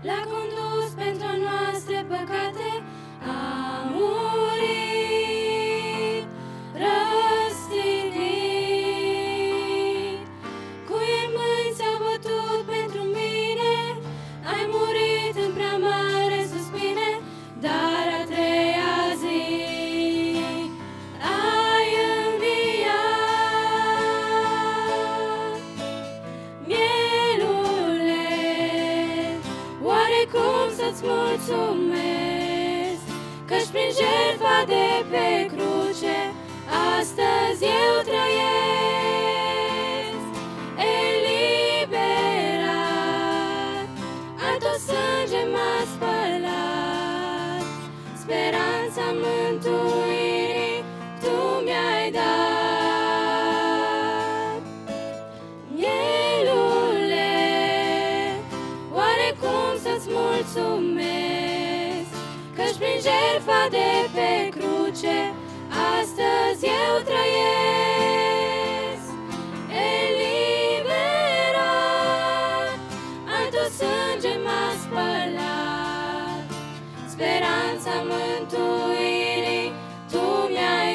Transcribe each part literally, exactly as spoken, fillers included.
l-a condus pentru noastre păcate, a murit, răstignit. Cu ei mâini s-a bătut pentru mine, ai murit în prea mare suspine, dar a treia zi ai înviat. Mielule, oare cum să-ți mulțumesc, căci prin jertfa de pe cruce astăzi eu trăiesc, eliberat, al tău sânge m-a spălat, speranța mântuirii tu mi-ai dat. Mielule, oare cum să-ți mulțumesc, căci prin jertfa de pe cruce astăzi eu trăiesc, eliberat, al tău sânge m-a spălat, speranța mântuirii tu mi-ai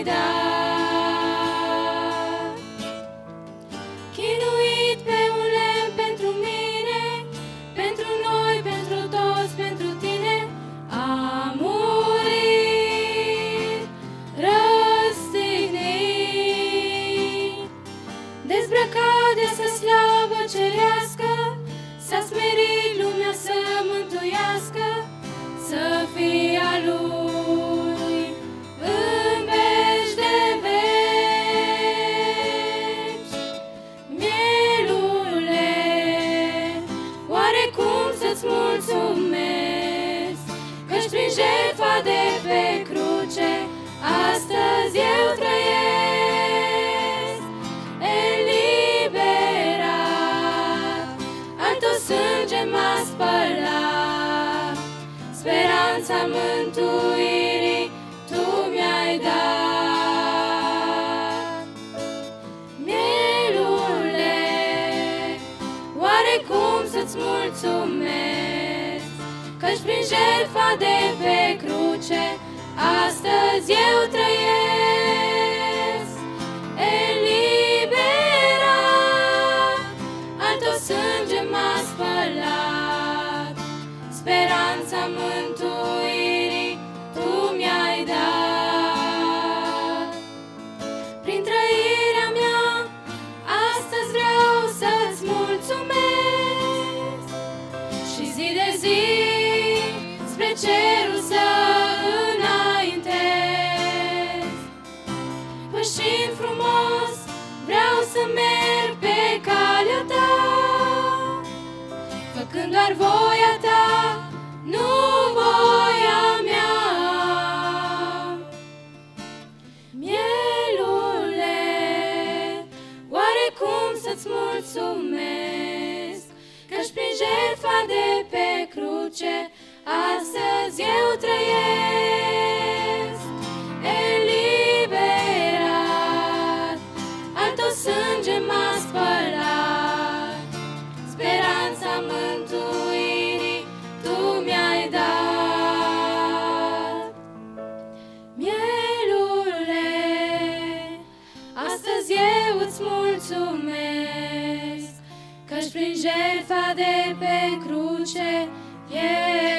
dat. Chinuit pe un lemn pentru mine, pentru noi, pentru toți, pentru tine, a murit, răstignit. Dezbrăcat de să slavă cerească, s-a smerit lumea să mântuiască, să fie a lui în veci de veci. Mielule, oare cum să-ți mulțumesc, căci prin jertfa de pe cruce astăzi eu trăiesc, eliberat, al tău sânge m-a spălat, speranța mântuirii tu mi-ai dat. Mielule, oare cum să-ți mulțumesc, căci prin jertfa de pe cruce astăzi eu trăiesc, eliberat, al tău sânge m-a spălat, speranța mântuirii tu mi-ai dat. Prin trăirea mea astăzi vreau să-ți mulțumesc și zi de zi spre cerul să înaintez. Pășind frumos vreau să merg pe calea ta, făcând doar voia ta, nu voia mea. Mielule, oare cum să-ți mulțumesc, căci prin jertfa de pe cruce astăzi eu trăiesc, eliberat, al tău sânge m-a spălat, speranța mântuirii tu mi-ai dat. Mielule, astăzi eu îți mulțumesc, căci prin jertfa de pe cruce eu